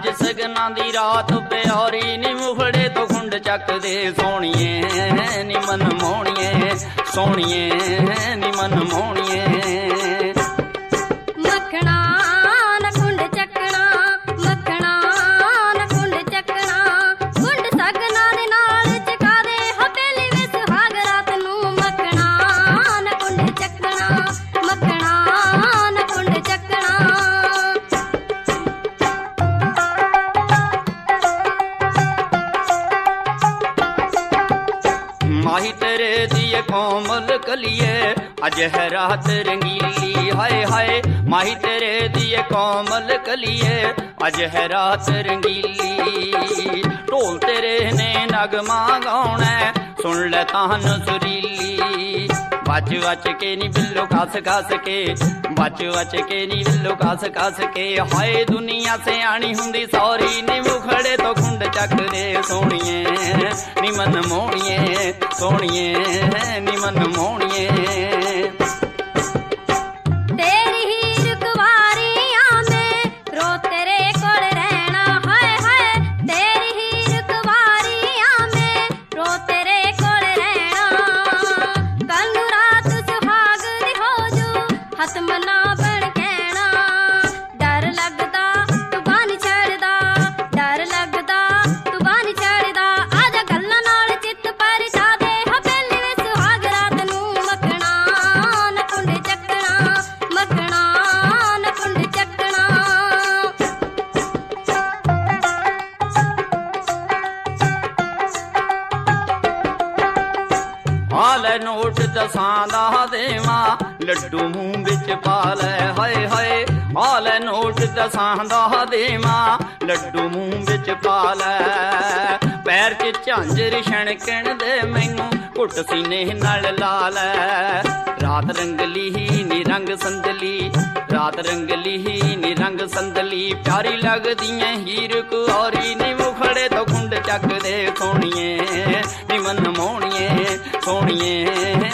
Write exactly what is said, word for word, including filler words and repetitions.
अज सगना दी रात प्यारी नी मुखड़े तो खुंड चक दे सोनिए नी मन मोहणिए सोनिए नी मन मोहणिए मखना न खुंड चकना मखना न खुंड चकना खुंड सगना दे नाल चका दे हवेली वे सुहाग रात नू मखना न खुंड चकना मखना न खुंड चकना माही तेरे दिए कोमल कलिए अज है रात रंगीली हाय हाय माही तेरे दिए कोमल कलिए अज है रात रंगीली ढोल तेरे ने नगमा गाउणा सुन ले तान सुरीली बच बच के नी बिल्लो खस खस के बच बच के नी बिल्लो खस खस के हाय दुनिया से आनी हुंदी सौरी नी मुखड़े तो खुंड चक दे सोनिए नी मन मोहणिए सोनिए नी मन मोहणिए तेरी ही रुकवारियां में रो तेरे कोल रहना हाय हाय तेरी ही रुकवारियां में रो तेरे कोल रहना कल नू रात सुहाग दी हो जू हथ मना बन कहना डर लगदा तू बानी छड़दा डर लगदा तू बानी छड़दा आजा गल्लां नाल चित पर जा दे हवेली वे सुहाग रात नू मखना न खुंड चकना मखना न खुंड चकना हाल नोट दसां दा देवां लड्डू मूंह विच पा लै हाय हाय हाल नोट दसां दा देवां लड्डू मूंह विच पा लै पैर च झांजर छणकण दे मैनू घुट सीने नाल ला लै रात रंगली नी रंग संदली रात रंगली नी रंग संदली प्यारी लगदियां हीर कुआरी नी मुखड़े तो खुंड चक दे सोनिए नी मन मोहणिए सोनिए